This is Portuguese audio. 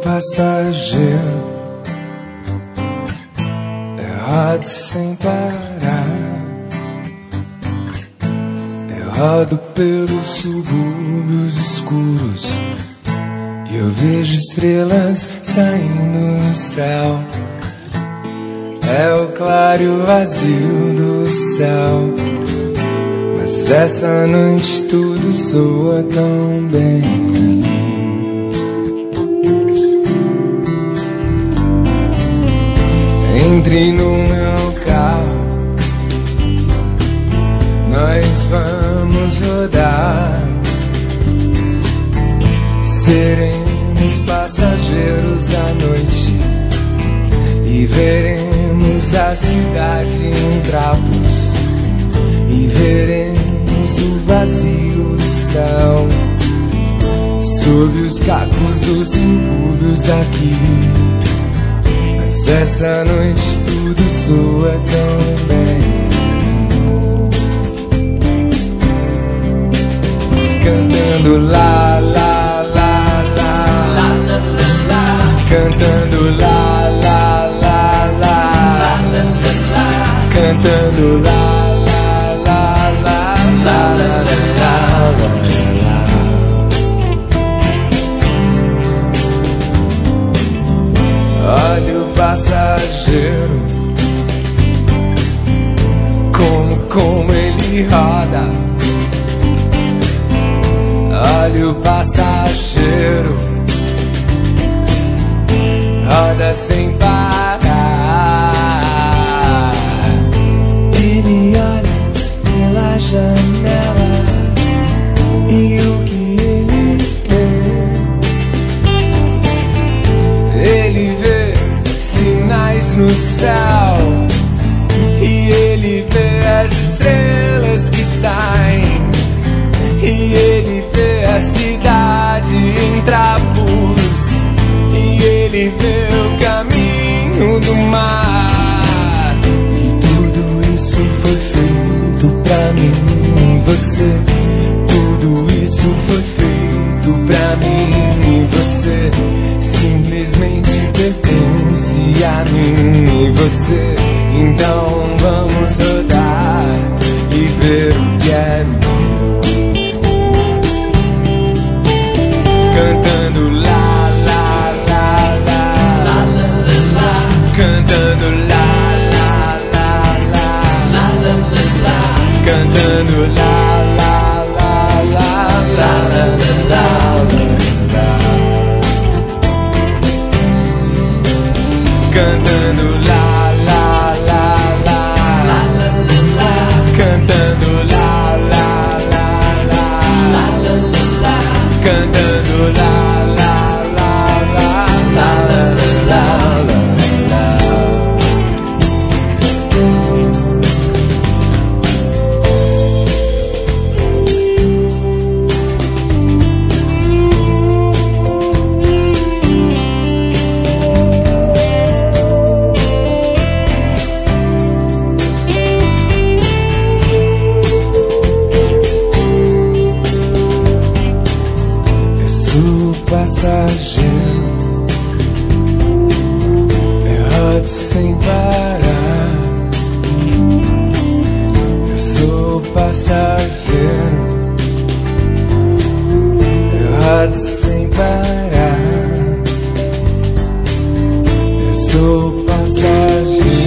passageiro, errado sem parar, errado pelos subúrbios escuros, e eu vejo estrelas saindo no céu. É o claro e o vazio do céu, mas essa noite tudo soa tão bem. Entre no meu carro, nós vamos rodar. Seremos passageiros à noite e veremos a cidade em trapos, e veremos o vazio do céu sob os cacos dos subúrbios aqui. Mas essa noite tudo soa tão bem. Cantando lá, lá, lá, lá, lá, lá, lá. Cantando lá, lá, lá, lá, lá, lá. Cantando lá, lá, lá, lá, lá, lá, lá. Olha o passageiro, como ele roda. Olha o passageiro, roda sem parar. Ele olha pela janela e o que ele vê? Ele vê sinais no céu, e ele vê as estrelas que saem, e ele vê a cidade em trapos, e ele vê o caminho do mar. E tudo isso foi feito pra mim e você. Tudo isso foi feito pra mim e você. Simplesmente pertence a mim e você. Então vamos rodar e ver o que é meu. Cantando lá, lá, lá, lá, lá, lá, lá. Cantando lá, lá, lá, lá, lá, lá, lá. Cantando lá, lá, lá, lá, lá, lá, lá. Cantando lá, lá, lá, lá, cantando lá, lá, lá, lá, cantando lá, lá, lá, lá, lá, lá, lá. Passageiro, errado sem parar. Eu sou passageiro, errado sem parar. Eu sou passageiro.